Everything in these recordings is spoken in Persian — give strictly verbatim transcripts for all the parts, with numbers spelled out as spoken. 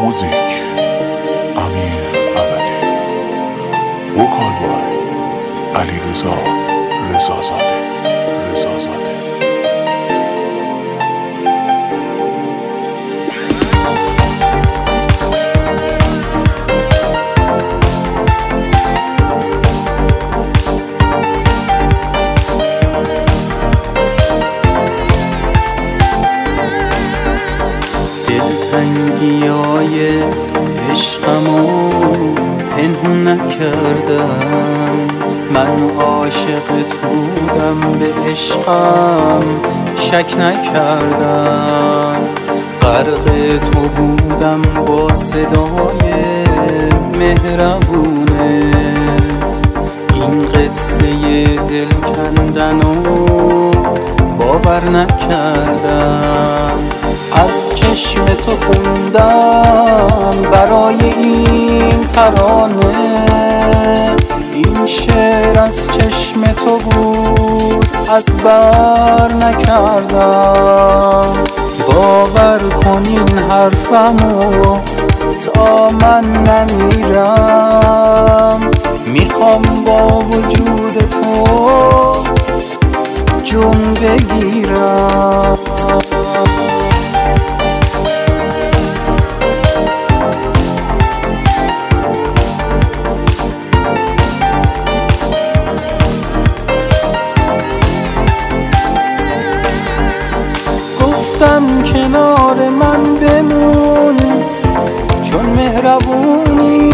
موزیک امیر احمدی، وکال بای علیرضا رضازاده رضازاده دلتنگیای عشقمو پنهون نکردم، من عاشقت بودم، به عشقم شک نکردم، غرق تو بودم با صدای مهربونه، این قصه دل کندنو باور نکردم، از چشم تو خوندم برای این ترانه، این شعر از چشم تو بود از بر نکردم، باور کن این حرفمو تا من نمیرم، میخوام با وجود تو جون بگیرم. گفتم کنار من بمون چون مهربونی،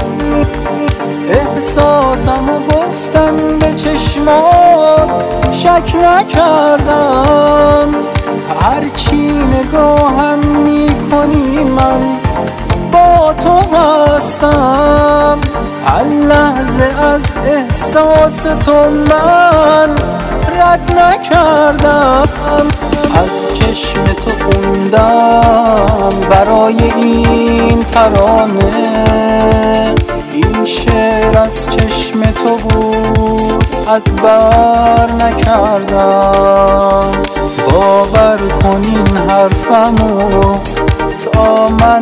احساسمو گفتم به چشمات شک نکردم، هرچی نگاهم میکنی من با تو هستم، هر لحظه از احساس تو من رد نکردم، از چشم تو خوندم برای این ترانه، این شعر از چشم تو بود از بر نکردم، باور کن این حرفمو تا من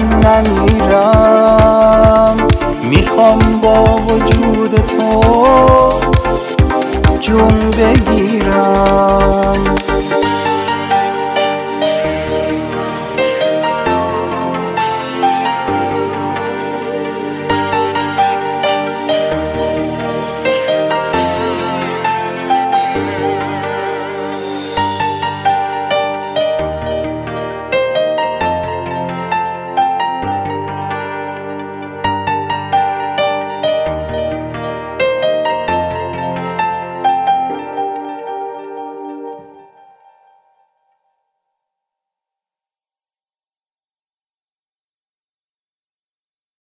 نمیرم، میخوام با وجود تو جون بگیرم.